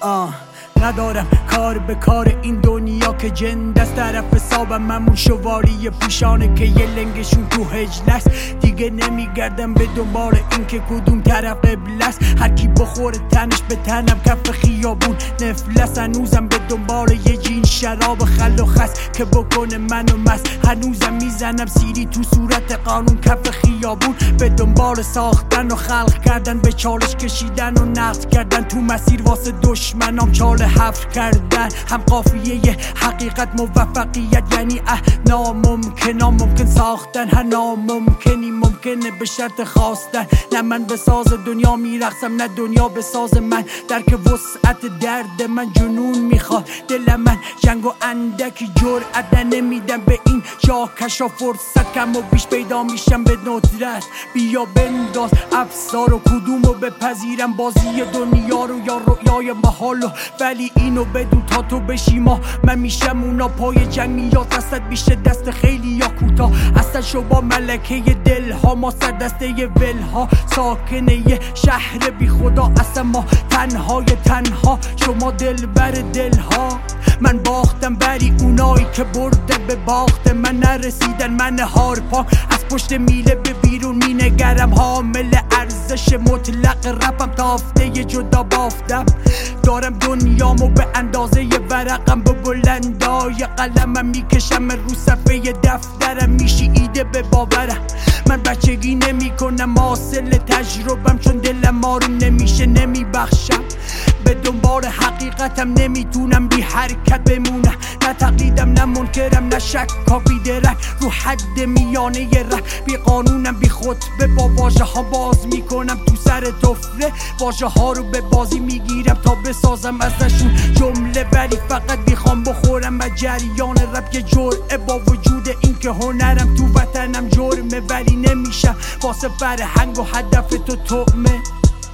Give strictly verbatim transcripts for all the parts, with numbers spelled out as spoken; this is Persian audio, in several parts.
آه ندارم کار به کار این دنیا که جند است طرف حسابم ممون شوالی پوشانه که یه لنگشون تو هجلست دیگه نمیگردم به دنبال این که کدوم طرف قبل است هر کی بخوره تنش به تنم کف خیابون نفلس هنوزم به دنبال یه جین شراب خل و خس که بکنه منو مست هنوزم میزنم سیری تو صورت قانون کف خیابون به دنبال ساختن و خلق کردن به چالش کشیدن و نقد کردن تو مسیر واسه دشمنام چاله حفر کردن هم قافیه حقیقت موفقیت یعنی اه ناممکن ناممکن ساختن هر ناممکنی ممکنه به شرط خواستن نه من به ساز دنیا میرقصم نه دنیا به ساز من درک وسعت درد من جنون میخواد دل من جنگ و اندکی جرأت نمیدم به این جا کشا فرصت کم و بیش پیدا میشم به ندرت بیا بنداز افسار و کدومو بپذیرم بازی دنیا رو یا رویای محالو ولی اینو بدون تا تو بشی ما من میشم اونا پای جنگ میاد دستت میشه دست خیلی یا کوتاه اصلا شو با ملکه دل ها ما سر دسته ول ها ساکنه یه شهر بی خدا اصلا ما تنهای تنها شما دل بر دل ها من باختم بری اونایی که بردن به باخت من نرسیدن من هارپا از پشت میله به بیرون مینگرم حامل ارزش مطلق رپم تافته یه جدا بافتم دارم دنیامو به اندازه ورقم به بلندای قلمم میکشم رو صفحه دفترم میشی ایده به باورم من بچگی نمی کنم حاصل تجربم چون دلم مارو نمیشه نمیبخشم به دنبال حقیقتم نمیتونم بی حرکت بمونم نه تقلیدم نه منکرم نه شک کافی درک رو حد میانه ی ره بی قانونم بی خطبه با واژه ها باز میکنم تو سر تفره واژه ها رو به بازی میگیرم تا بسازم ازشون جمله ولی فقط میخوام بخورم از جریان رپ که جرعه با وجود این که هنرم تو وطنم جرمه ولی نمیشم واسه فرهنگ و هدف تو طعمه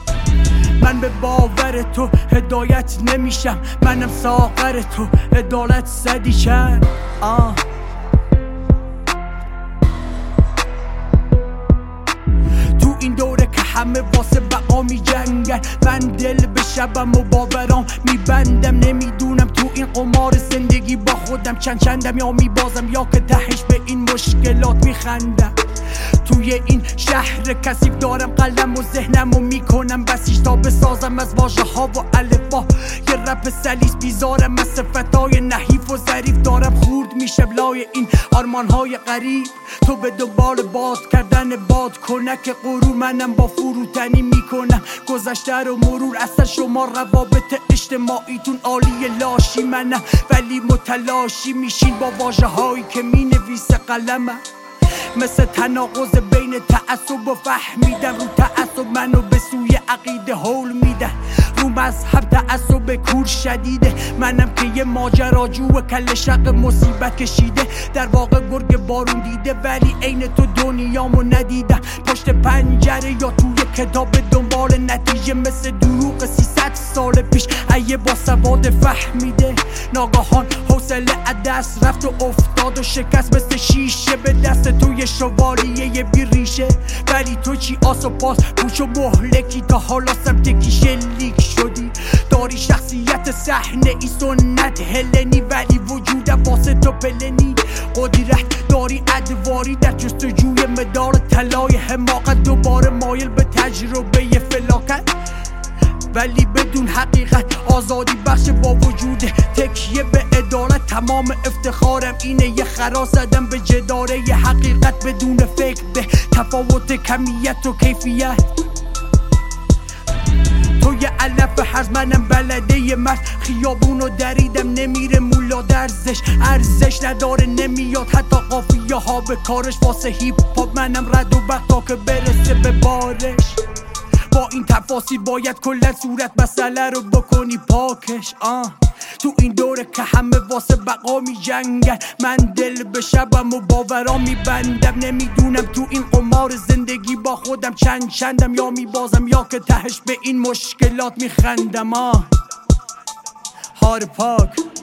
من به باور تو هدایت نمیشم منم ساغر تو عدالت زدی چند آه تو این دوره که همه واسه بقا می جنگن من دل به شبم و باورام میبندم نمیدونم تو این قمار زندگی با خودم چند چندم یا میبازم یا که تهش به این مشکلات میخندم توی این شهر کثیف دارم قلم و ذهنمو میکنم بسیج تا بسازم از واژه ها و الفا یه رپ سلیس بیزارم از صفتای نحیف و ظریف دارم خورد میشم لای این آرمان های غریب تو به دنبال باد کردن باد کنک غرور منم با فروتنی میکنم گذشته رو مرور اصلا شما روابط اجتماعیتون عالی لاشی منم ولی متلاشی میشین با واژه هایی که مینویسه قلمم مثل تناقض بین تعصب و فهمیدن رو تعصب منو به سوی عقیده هول میدن رو مذهب تعصب کور شدیده منم که یه ماجراجو و کل شق مصیبت کشیده در واقع گرگ بارون دیده ولی عین تو دنیامو ندیدم پشت پنجره یا توی کتاب دنبال نتیجه مثل دروغ سیصد سال پیش ایه با سواد فهمیده ناگهان حوصله از دست رفت و افتاد و شکست مثل شیشه به دست توی شوالیه بی ریشه ولی تو چی آس و پاس پوش و مهلکی تا حالا سمتکی شلیک شدی داری شخصیت صحنه ای سنت هلنی ولی وجودم واسه تو پلنی قدرت داری ادواری در جستجوی مدار طلای حماقت دوباره مایل به تجربه فلاکت ولی بدون حقیقت آزادی بخش با وجود تکیه به عدالت تمام افتخارم اینه یه خرا زدم به جداره ی حقیقت بدون فکر به تفاوت کمیت و کیفیت تو یه علف حرز منم بلده ی مرد خیابونو دریدم نمیره مولا درزش ارزش نداره نمیاد حتی قافیه ها به کارش واسه هیپ هاپ منم رد و برق تا که برسه به بارش با این تفاصیل باید کلا صورت مسئله رو بکنی پاکش آه تو این دوره که همه واسه بقا می جنگن من دل به شبم و باورام میبندم نمیدونم تو این قمار زندگی با خودم چند چندم یا میبازم یا که تهش به این مشکلات میخندم آه هارپاک